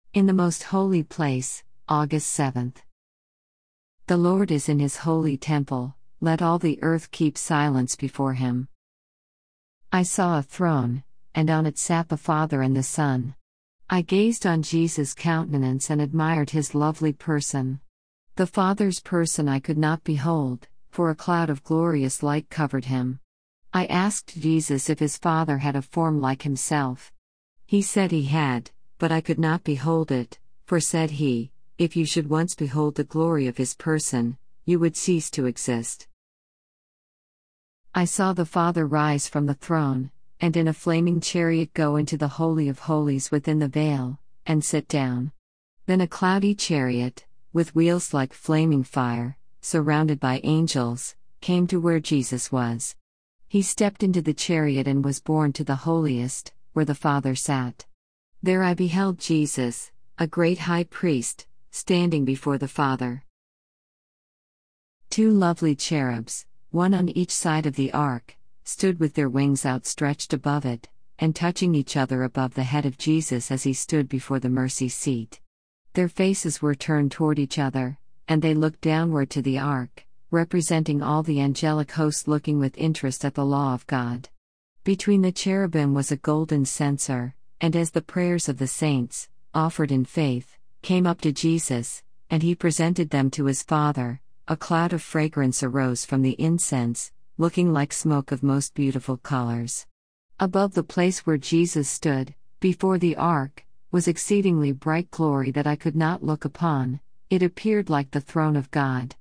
In the most holy place, August 7th. The Lord is in his holy temple, let all the earth keep silence before him. I saw a throne, and on it sat the Father and the Son. I gazed on Jesus' countenance and admired his lovely person. The Father's person I could not behold, for a cloud of glorious light covered him. I asked Jesus if his Father had a form like himself. He said he had, but I could not behold it, for said he, if you should once behold the glory of his person, you would cease to exist. I saw the Father rise from the throne, and in a flaming chariot go into the Holy of Holies within the veil, and sit down. Then a cloudy chariot, with wheels like flaming fire, surrounded by angels, came to where Jesus was. He stepped into the chariot and was borne to the holiest, where the Father sat. There I beheld Jesus, a great high priest, standing before the Father. Two lovely cherubs, one on each side of the ark, stood with their wings outstretched above it, and touching each other above the head of Jesus as he stood before the mercy seat. Their faces were turned toward each other, and they looked downward to the ark, representing all the angelic host looking with interest at the law of God. Between the cherubim was a golden censer, and as the prayers of the saints, offered in faith, came up to Jesus, and he presented them to his Father, a cloud of fragrance arose from the incense, looking like smoke of most beautiful colors. Above the place where Jesus stood, before the ark, was exceedingly bright glory that I could not look upon. It appeared like the throne of God.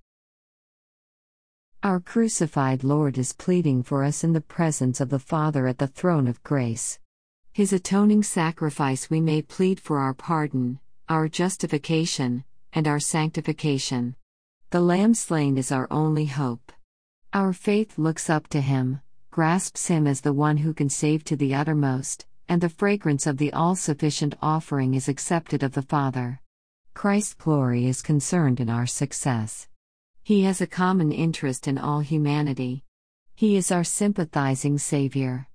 Our crucified Lord is pleading for us in the presence of the Father at the throne of grace. His atoning sacrifice we may plead for our pardon, our justification, and our sanctification. The Lamb slain is our only hope. Our faith looks up to him, grasps him as the one who can save to the uttermost, and the fragrance of the all-sufficient offering is accepted of the Father. Christ's glory is concerned in our success. He has a common interest in all humanity. He is our sympathizing Savior.